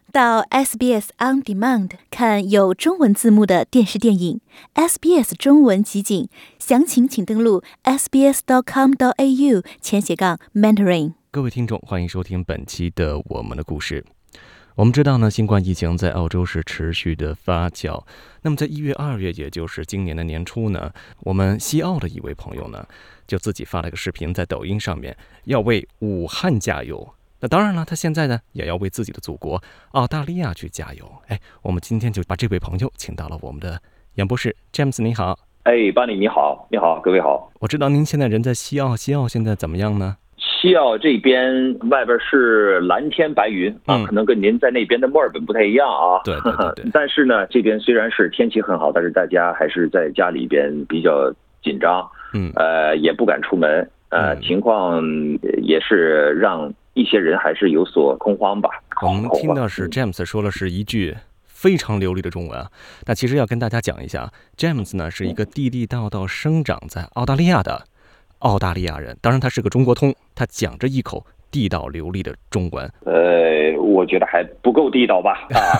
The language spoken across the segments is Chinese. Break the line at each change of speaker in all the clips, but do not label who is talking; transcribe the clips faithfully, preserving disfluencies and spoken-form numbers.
到 S B S On Demand 看有中文字幕的电视电影 S B S 中文集锦，详情请登录 s b s dot com dot a u 前斜杠 mentoring。
各位听众，欢迎收听本期的我们的故事。我们知道呢，新冠疫情在澳洲是持续的发酵。那么在一月、二月，也就是今年的年初呢，我们西澳的一位朋友呢，就自己发了个视频在抖音上面，要为武汉加油。那当然了，他现在呢也要为自己的祖国澳大利亚去加油。哎，我们今天就把这位朋友请到了我们的杨博士 James， 你好。
哎，巴里你好，你好，各位好。
我知道您现在人在西澳，西澳现在怎么样呢？
西澳这边外边是蓝天白云啊、嗯，可能跟您在那边的墨尔本不太一样啊。
对对对对。
但是呢，这边虽然是天气很好，但是大家还是在家里边比较紧张，嗯，呃，也不敢出门，呃，嗯、情况也是让一些人还是有所恐慌吧。
我们听到是 James 说了是一句非常流利的中文啊，那其实要跟大家讲一下 ，James 呢是一个地地道道生长在澳大利亚的澳大利亚人，当然他是个中国通，他讲着一口地道流利的中文。
呃，我觉得还不够地道吧？啊，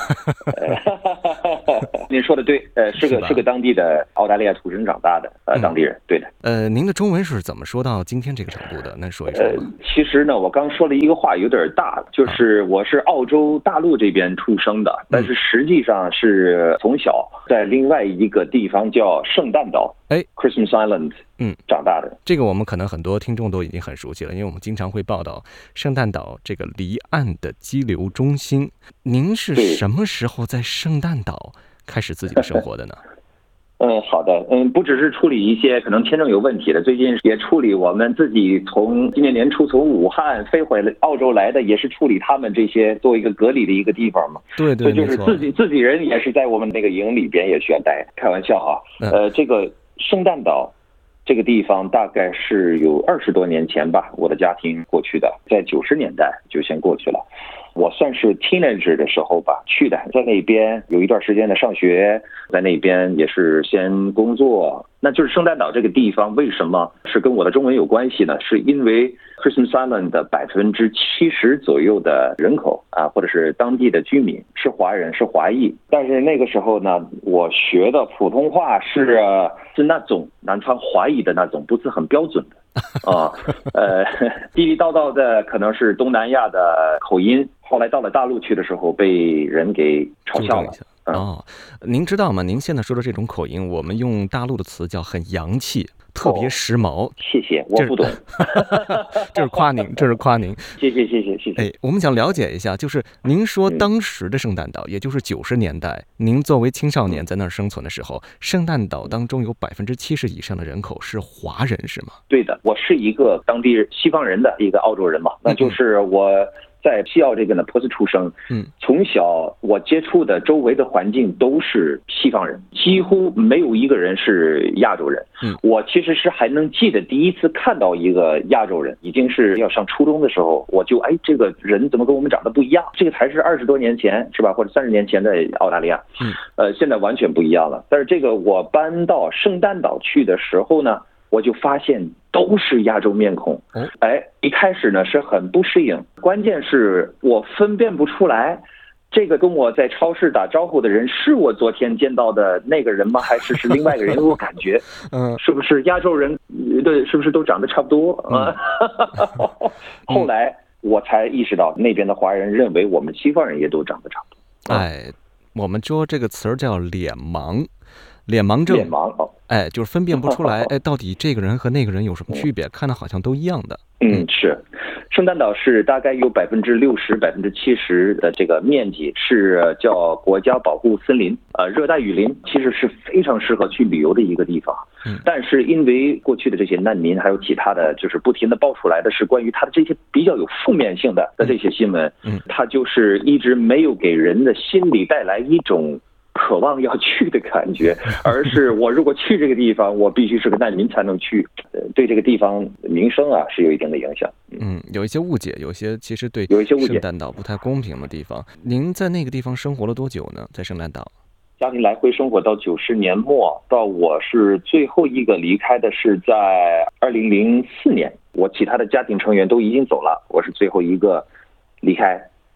您说的对，呃，是个是个当地的澳大利亚土生长大的呃、嗯、当地人，对的。
呃，您的中文是怎么说到今天这个程度的？能说一说吗？
呃，其实呢，我刚说了一个话有点大，就是我是澳洲大陆这边出生的，嗯、但是实际上是从小在另外一个地方叫圣诞岛，
哎
，Christmas Island，
嗯，
长大的。
这个我们可能很多听众都已经很熟悉了，因为我们经常会报道圣诞岛这个离岸的激流中心。您是什么时候在圣诞岛开始自己的生活的呢？
嗯，好的，嗯，不只是处理一些可能签证有问题的，最近也处理我们自己从今年年初从武汉飞回来澳洲来的，也是处理他们这些作为一个隔离的一个地方嘛。
对对，
就是自己自己人也是在我们那个营里边也需要待，开玩笑啊。嗯、呃，这个圣诞岛这个地方大概是有二十多年前吧，我的家庭过去的，在九十年代就先过去了。我算是 teenager 的时候吧去的，在那边有一段时间的上学，在那边也是先工作。那就是圣诞岛这个地方为什么是跟我的中文有关系呢？是因为 Christmas Island 的百分之七十左右的人口啊，或者是当地的居民是华人，是华裔。但是那个时候呢，我学的普通话是是那种南方华裔的那种，不是很标准的。啊，呃，地地道道的可能是东南亚的口音，后来到了大陆去的时候被人给嘲笑了。
嗯、哦，您知道吗？您现在说的这种口音，我们用大陆的词叫很洋气，特别时髦。
哦、谢谢，我不懂。
这是夸您，这是夸您。
谢谢，谢谢，谢谢。
哎，我们想了解一下，就是您说当时的圣诞岛，嗯、也就是九十年代，您作为青少年在那儿生存的时候，圣诞岛当中有百分之七十以上的人口是华人，是吗？
对的，我是一个当地西方人的一个澳洲人嘛，那就是我在西澳这个呢，波斯出生，嗯，从小我接触的周围的环境都是西方人，几乎没有一个人是亚洲人。嗯，我其实是还能记得第一次看到一个亚洲人，已经是要上初中的时候，我就哎，这个人怎么跟我们长得不一样？这个才是二十多年前是吧，或者三十年前的澳大利亚。嗯，呃，现在完全不一样了。但是这个我搬到圣诞岛去的时候呢，我就发现都是亚洲面孔，哎，一开始呢是很不适应，关键是我分辨不出来，这个跟我在超市打招呼的人是我昨天见到的那个人吗？还是是另外一个人？我感觉，嗯，是不是亚洲人？对，是不是都长得差不多啊？嗯、后来我才意识到，那边的华人认为我们西方人也都长得差不多。
哎，我们说这个词儿叫脸盲。脸盲症，
脸盲，
哎，就是分辨不出来，哎，到底这个人和那个人有什么区别？看的好像都一样的。
嗯，是，圣诞岛是大概有百分之六十、百分之七十的这个面积是叫国家保护森林，呃，热带雨林，其实是非常适合去旅游的一个地方。嗯，但是因为过去的这些难民还有其他的就是不停的爆出来的是关于他的这些比较有负面性的的这些新闻，嗯，他就是一直没有给人的心理带来一种渴望要去的感觉，而是我如果去这个地方，我必须是个难民才能去，呃，对这个地方名声啊是有一定的影响。
嗯，有一些误解，有些其实对
有一些误解，
圣诞岛不太公平的地方。您在那个地方生活了多久呢？在圣诞岛？
家庭来回生活到九十年末，到我是最后一个离开的是在二零零四年，我其他的家庭成员都已经走了，我是最后一个离开。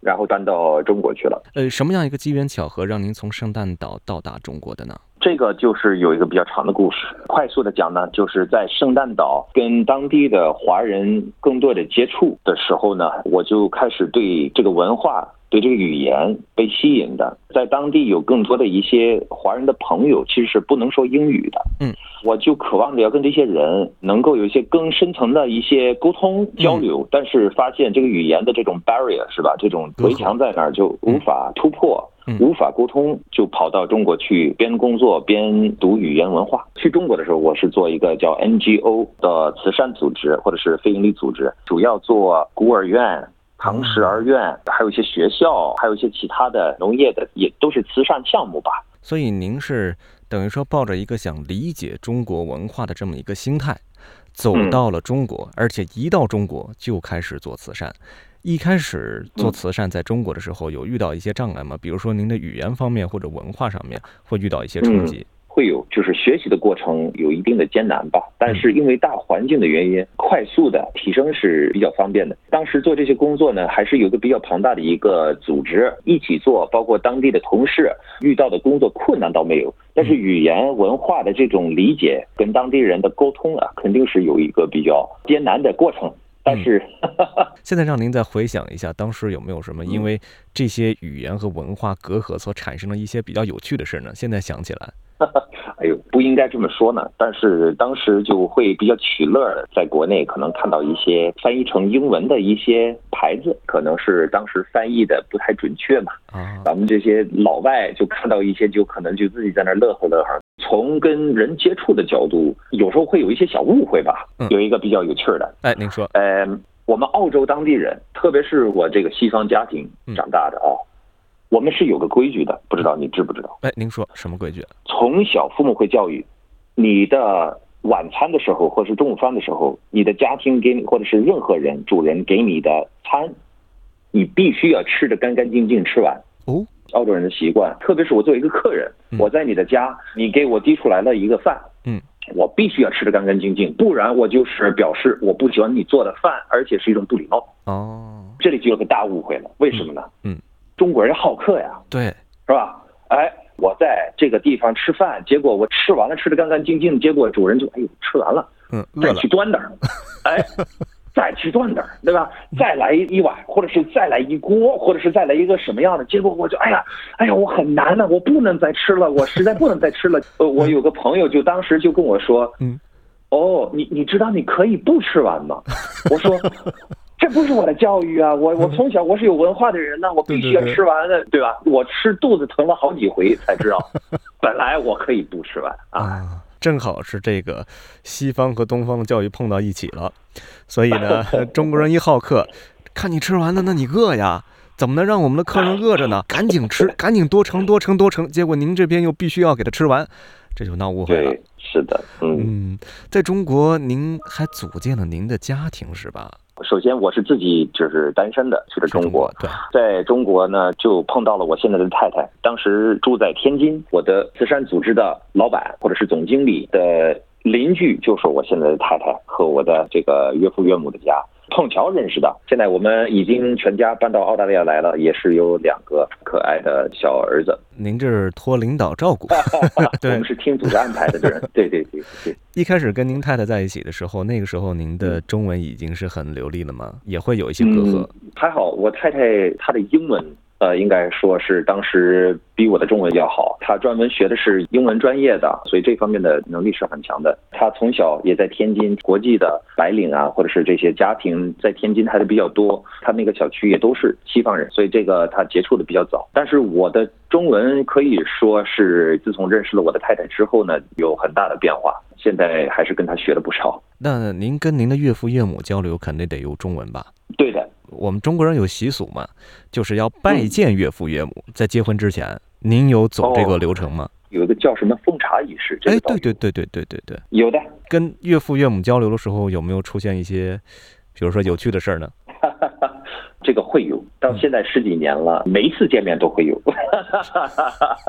然后搬到中国去了。
呃，什么样一个机缘巧合让您从圣诞岛到达中国的呢？
这个就是有一个比较长的故事，快速的讲呢，就是在圣诞岛跟当地的华人更多的接触的时候呢，我就开始对这个文化、对这个语言被吸引的。在当地有更多的一些华人的朋友，其实是不能说英语的，嗯，我就渴望着要跟这些人能够有一些更深层的一些沟通交流，嗯、但是发现这个语言的这种 barrier 是吧，这种围墙在那儿就无法突破。嗯、无法沟通，就跑到中国去边工作边读语言文化。去中国的时候，我是做一个叫 N G O 的慈善组织或者是非营利组织，主要做孤儿院、唐氏儿院，还有一些学校，还有一些其他的农业的，也都是慈善项目吧。
所以您是等于说抱着一个想理解中国文化的这么一个心态，走到了中国，嗯、而且一到中国就开始做慈善。一开始做慈善在中国的时候，有遇到一些障碍吗？比如说您的语言方面或者文化上面会遇到一些冲击？
嗯、会有，就是学习的过程有一定的艰难吧。但是因为大环境的原因，快速的提升是比较方便的。当时做这些工作呢，还是有个比较庞大的一个组织一起做，包括当地的同事，遇到的工作困难倒没有。但是语言文化的这种理解跟当地人的沟通啊，肯定是有一个比较艰难的过程。但是、
嗯、现在让您再回想一下，当时有没有什么因为这些语言和文化隔阂所产生的一些比较有趣的事呢？现在想起来，
哎呦，不应该这么说呢。但是当时就会比较取乐的，在国内可能看到一些翻译成英文的一些牌子，可能是当时翻译的不太准确嘛。啊，咱们这些老外就看到一些，就可能就自己在那乐呵乐呵。从跟人接触的角度，有时候会有一些小误会吧。嗯、有一个比较有趣的，
哎，您说，
呃，我们澳洲当地人，特别是我这个西方家庭长大的啊、哦，嗯、我们是有个规矩的，不知道你知不知道？
哎，您说什么规矩？
从小父母会教育你的晚餐的时候，或是中午饭的时候，你的家庭给你，或者是任何人主人给你的餐，你必须要吃得干干净净，吃完。哦。澳洲人的习惯，特别是我作为一个客人，嗯、我在你的家，你给我递出来了一个饭，嗯，我必须要吃得干干净净，不然我就是表示我不喜欢你做的饭，而且是一种不礼貌。哦，这里就有个大误会了，为什么呢？嗯，中国人好客呀，
对，
是吧？哎，我在这个地方吃饭，结果我吃完了，吃得干干净净，结果主人就哎呦吃完了，嗯，再去端点儿，哎。再去端点儿，对吧？再来一碗，或者是再来一锅，或者是再来一个什么样的？结果我就哎呀，哎呀，我很难了，我不能再吃了，我实在不能再吃了。呃，我有个朋友就当时就跟我说，嗯，哦，你你知道你可以不吃完吗？我说，这不是我的教育啊，我我从小我是有文化的人呢、啊，我必须要吃完的， 对, 对, 对, 对吧？我吃肚子疼了好几回才知道，本来我可以不吃完啊。
正好是这个西方和东方的教育碰到一起了，所以呢，中国人一好客，看你吃完了，那你饿呀，怎么能让我们的客人饿着呢？赶紧吃，赶紧多盛多盛多盛，结果您这边又必须要给他吃完，这就闹误会了。
对，是的，嗯,
嗯，在中国您还组建了您的家庭是吧？
首先我是自己就是单身的去了中国，
对，
在中国呢就碰到了我现在的太太，当时住在天津，我的慈善组织的老板或者是总经理的邻居就是我现在的太太和我的这个岳父岳母的家，碰巧认识的。现在我们已经全家搬到澳大利亚来了，也是有两个可爱的小儿子。
您这是托领导照顾
对，我们是听组织安排的人。对对对对。
一开始跟您太太在一起的时候，那个时候您的中文已经是很流利了吗？也会有一些隔阂？
嗯、还好，我太太她的英文呃，应该说是当时比我的中文要好。她专门学的是英文专业的，所以这方面的能力是很强的。她从小也在天津，国际的白领啊，或者是这些家庭在天津还是比较多。她那个小区也都是西方人，所以这个她接触的比较早。但是我的中文可以说是自从认识了我的太太之后呢，有很大的变化。现在还是跟她学了不少。
那您跟您的岳父岳母交流肯定得用中文吧？
对的。
我们中国人有习俗嘛，就是要拜见岳父岳母，嗯、在结婚之前，您有走这个流程吗？
哦、有一个叫什么奉茶仪式，这个、
哎，对对对对对对对，
有的。
跟岳父岳母交流的时候，有没有出现一些，比如说有趣的事儿呢？
这个会有，到现在十几年了，嗯、每一次见面都会有。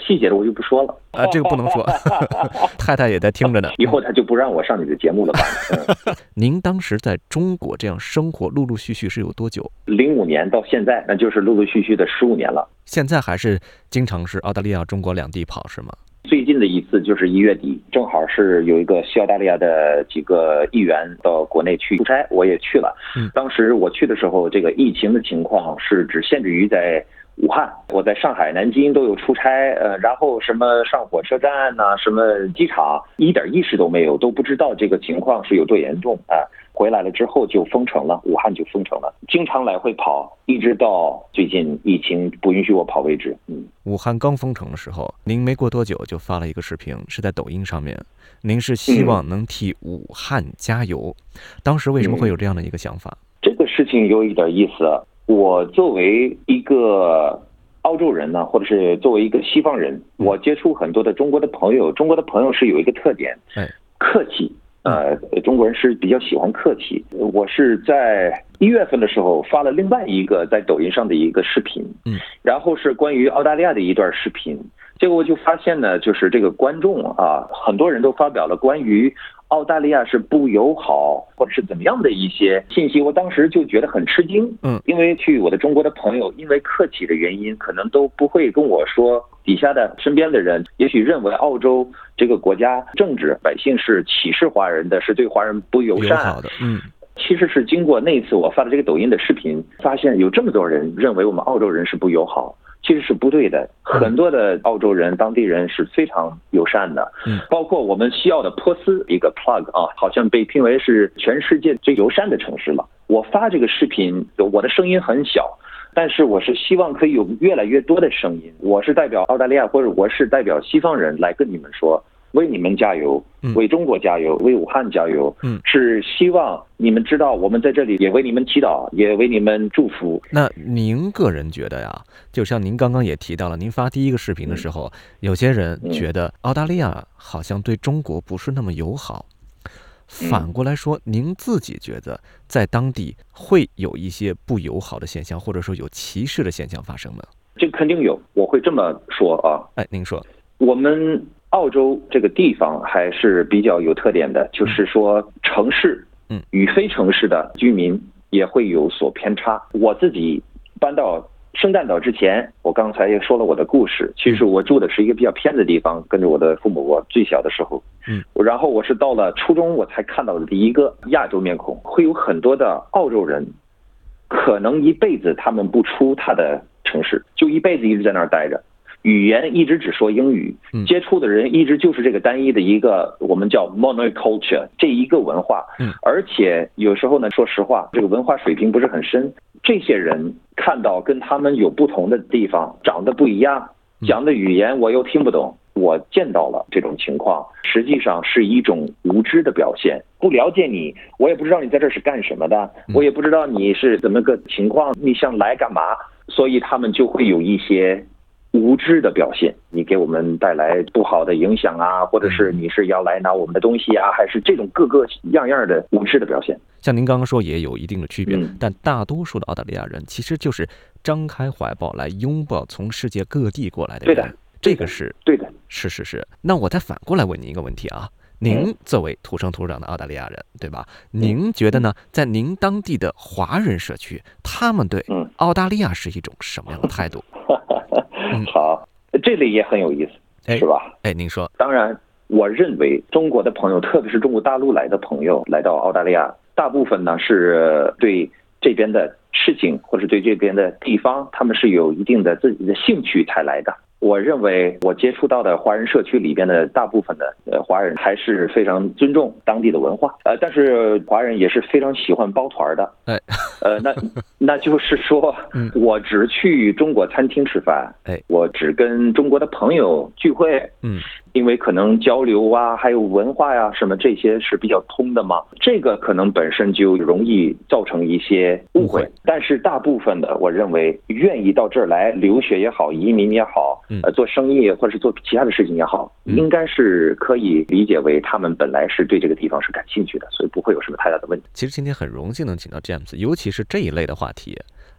细节的我就不说了
啊，这个不能说，太太也在听着呢。
以后他就不让我上你的节目了吧？
嗯、您当时在中国这样生活，陆陆续续是有多久？
零五年到现在，那就是陆陆续续的十五年了。
现在还是经常是澳大利亚、中国两地跑是吗？
最近的一次就是一月底，正好是有一个西澳大利亚的几个议员到国内去出差，我也去了。
嗯，
当时我去的时候，这个疫情的情况是只限制于在武汉，我在上海、南京都有出差，呃，然后什么上火车站呐、啊，什么机场，一点意识都没有，都不知道这个情况是有多严重啊。回来了之后就封城了，武汉就封城了，经常来回跑，一直到最近疫情不允许我跑为止。嗯，
武汉刚封城的时候，您没过多久就发了一个视频，是在抖音上面，您是希望能替武汉加油。嗯、当时为什么会有这样的一个想法？
这个事情有一点意思。我作为一个澳洲人呢，或者是作为一个西方人，我接触很多的中国的朋友，中国的朋友是有一个特点，
哎，
客气。呃，中国人是比较喜欢客气。我是在一月份的时候发了另外一个在抖音上的一个视频，
嗯，
然后是关于澳大利亚的一段视频。结果我就发现呢，就是这个观众啊，很多人都发表了关于澳大利亚是不友好或者是怎么样的一些信息。我当时就觉得很吃惊，
嗯，
因为去我的中国的朋友，因为客气的原因，可能都不会跟我说。底下的身边的人也许认为澳洲这个国家政治百姓是歧视华人的，是对华人不友善
的。嗯，
其实是经过那一次我发的这个抖音的视频，发现有这么多人认为我们澳洲人是不友好，其实是不对的。很多的澳洲人、当地人是非常友善的，
嗯，
包括我们西澳的珀斯一个 plug 啊，好像被评为是全世界最友善的城市了。我发这个视频，我的声音很小。但是我是希望可以有越来越多的声音，我是代表澳大利亚，或者我是代表西方人来跟你们说，为你们加油，为中国加油，为武汉加油。
嗯，
是希望你们知道，我们在这里也为你们祈祷，也为你们祝福。
那您个人觉得呀，就像您刚刚也提到了，您发第一个视频的时候，嗯、有些人觉得澳大利亚好像对中国不是那么友好。反过来说，您自己觉得在当地会有一些不友好的现象，或者说有歧视的现象发生吗？
这肯定有，我会这么说啊。
哎，您说，
我们澳洲这个地方还是比较有特点的，就是说城市，
嗯，
与非城市的居民也会有所偏差。我自己搬到圣诞岛之前，我刚才也说了我的故事。其实我住的是一个比较偏的地方，跟着我的父母。我最小的时候，
嗯，
然后我是到了初中我才看到的第一个亚洲面孔。会有很多的澳洲人，可能一辈子他们不出他的城市，就一辈子一直在那儿待着，语言一直只说英语，接触的人一直就是这个单一的一个我们叫 monoculture 这一个文化，
嗯，
而且有时候呢，说实话，这个文化水平不是很深。这些人看到跟他们有不同的地方，长得不一样，讲的语言我又听不懂，我见到了这种情况，实际上是一种无知的表现。不了解你，我也不知道你在这是干什么的，我也不知道你是怎么个情况，你想来干嘛，所以他们就会有一些无知的表现，你给我们带来不好的影响啊，或者是你是要来拿我们的东西啊，还是这种各个样样的无知的表现。
像您刚刚说也有一定的区别，
嗯、
但大多数的澳大利亚人其实就是张开怀抱来拥抱从世界各地过来的人。
对的，
这个是
对的，
是是是。那我再反过来问您一个问题啊，您作为土生土长的澳大利亚人，对吧？您觉得呢？在您当地的华人社区，他们对澳大利亚是一种什么样的态度？
嗯、好，这里也很有意思，是吧？
哎，您说。
当然，我认为中国的朋友，特别是中国大陆来的朋友，来到澳大利亚，大部分呢是对这边的事情或者对这边的地方，他们是有一定的自己的兴趣才来的。我认为我接触到的华人社区里边的大部分的呃华人还是非常尊重当地的文化，呃，但是华人也是非常喜欢包团的，
哎，
呃，那那就是说，我只去中国餐厅吃饭，
哎，
我只跟中国的朋友聚会，
嗯，
因为可能交流啊，还有文化呀、啊、什么这些是比较通的嘛，这个可能本身就容易造成一些误会。但是大部分的，我认为愿意到这儿来留学也好，移民也好。呃，做生意或者是做其他的事情也好，应该是可以理解为他们本来是对这个地方是感兴趣的，所以不会有什么太大的问题。
其实今天很荣幸能请到 James， 尤其是这一类的话题，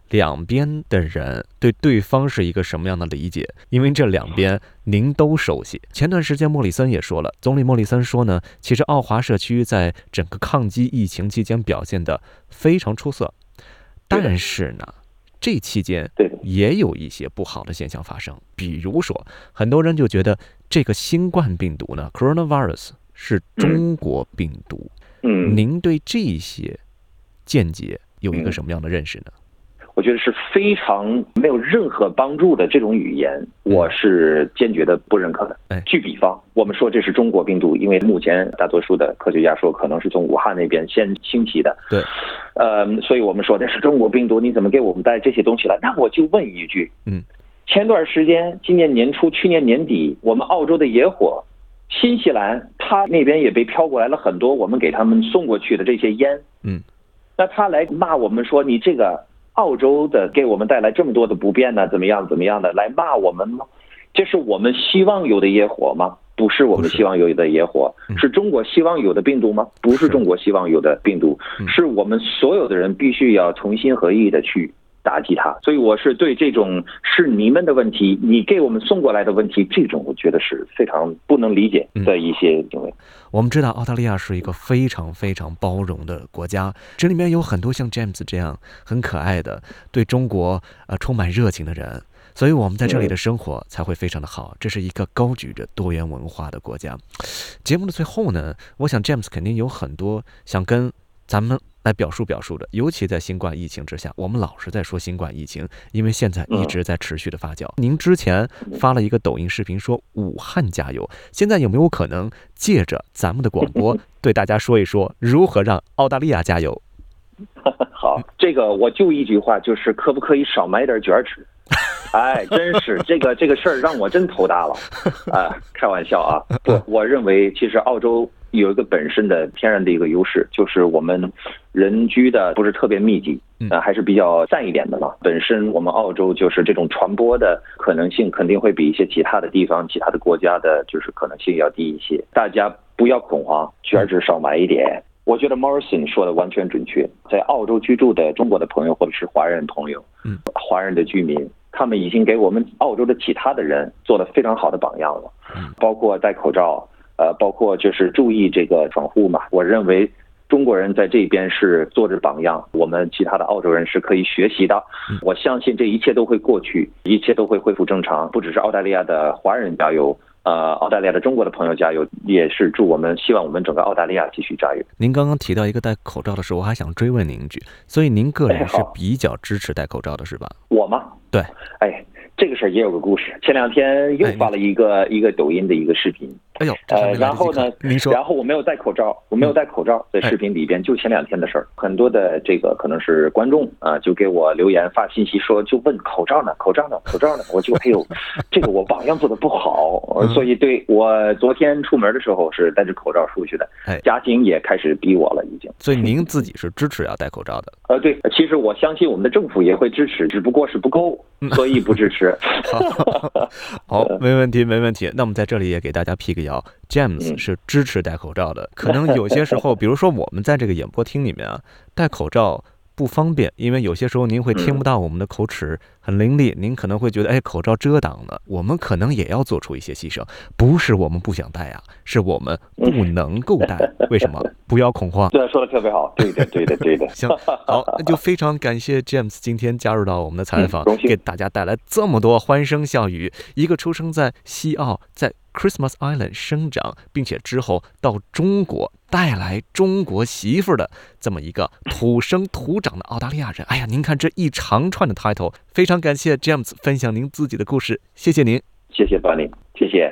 两边的人对对方是一个什么样的理解，因为这两边您都熟悉。前段时间莫里森也说了，总理莫里森说呢，其实奥华社区在整个抗击疫情期间表现得非常出色，但是呢这期间也有一些不好的现象发生，比如说很多人就觉得这个新冠病毒呢 coronavirus 是中国病毒，
嗯，
您对这些见解有一个什么样的认识呢？
我觉得是非常没有任何帮助的这种语言，我是坚决的不认可的。
哎，
据比方，我们说这是中国病毒，因为目前大多数的科学家说可能是从武汉那边先兴起的。
对，
呃，所以我们说这是中国病毒，你怎么给我们带这些东西来？那我就问一句，
嗯，
前段时间，今年年初、去年年底，我们澳洲的野火，新西兰他那边也被飘过来了很多我们给他们送过去的这些烟，
嗯，
那他来骂我们说你这个澳洲的给我们带来这么多的不便呢，怎么样怎么样的，来骂我们吗？这是我们希望有的野火吗？不是我们希望有的野火。是, 是中国希望有的病毒吗？不是中国希望有的病毒， 是, 是我们所有的人必须要同心合意的去打击它。所以我是对这种是你们的问题，你给我们送过来的问题，这种我觉得是非常不能理解的一些行为。
嗯，我们知道澳大利亚是一个非常非常包容的国家，这里面有很多像 James 这样很可爱的对中国呃充满热情的人，所以我们在这里的生活才会非常的好。这是一个高举着多元文化的国家。节目的最后呢，我想 James 肯定有很多想跟咱们来表述表述的，尤其在新冠疫情之下，我们老是在说新冠疫情，因为现在一直在持续的发酵。您之前发了一个抖音视频说武汉加油，现在有没有可能借着咱们的广播对大家说一说如何让澳大利亚加油？
好，这个我就一句话，就是可不可以少买点卷吃？哎，真是这个这个事儿让我真头大了啊！开玩笑啊，不，我认为其实澳洲有一个本身的天然的一个优势，就是我们人居的不是特别密集，呃，还是比较散一点的嘛。本身我们澳洲就是这种传播的可能性肯定会比一些其他的地方、其他的国家的，就是可能性要低一些。大家不要恐慌，卷纸少买一点。我觉得 Morrison 说的完全准确，在澳洲居住的中国的朋友或者是华人朋友，嗯，华人的居民，他们已经给我们澳洲的其他的人做了非常好的榜样了，包括戴口罩，呃，包括就是注意这个防护嘛。我认为中国人在这边是做着榜样，我们其他的澳洲人是可以学习的。我相信这一切都会过去，一切都会恢复正常。不只是澳大利亚的华人加油，呃，澳大利亚的中国的朋友加油，也是祝我们，希望我们整个澳大利亚继续加油。
您刚刚提到一个戴口罩的事，我还想追问您一句，所以您个人是比较支持戴口罩的是吧？
我吗？
对，
哎，这个事儿也有个故事。前两天又发了一个、哎、一个抖音的一个视频。
哎呦，
呃，然后呢，
您说，
然后我没有戴口罩，我没有戴口罩，在视频里边，就前两天的事儿。很多的这个可能是观众啊、呃，就给我留言发信息说，就问口罩呢，口罩呢，口罩呢，我就哎呦，这个我榜样做的不好，所以对我昨天出门的时候是戴着口罩出去的，家庭也开始逼我了，已经。
所以您自己是支持要戴口罩的？
呃，对，其实我相信我们的政府也会支持，只不过是不够，所以不支持。
好，没问题，没问题。那我们在这里也给大家辟个谣 ，James 是支持戴口罩的。可能有些时候，比如说我们在这个演播厅里面啊，戴口罩不方便，因为有些时候您会听不到我们的口齿很伶俐，您可能会觉得哎口罩遮挡了，我们可能也要做出一些牺牲，不是我们不想戴啊，是我们不能够戴。为什么？不要恐慌。
对，说的特别好，对的，对的，对的。
行，好，那就非常感谢 James 今天加入到我们的采访，嗯、给大家带来这么多欢声笑语。一个出生在西澳，在 Christmas Island 生长，并且之后到中国带来中国媳妇的这么一个土生土长的澳大利亚人。哎呀，您看这一长串的 title， 非常感谢 James 分享您自己的故事，谢谢您，
谢谢巴林，谢谢。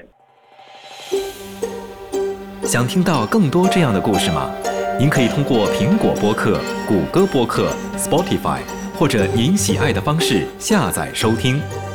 想听到更多这样的故事吗？您可以通过苹果播客、谷歌播客、Spotify 或者您喜爱的方式下载收听。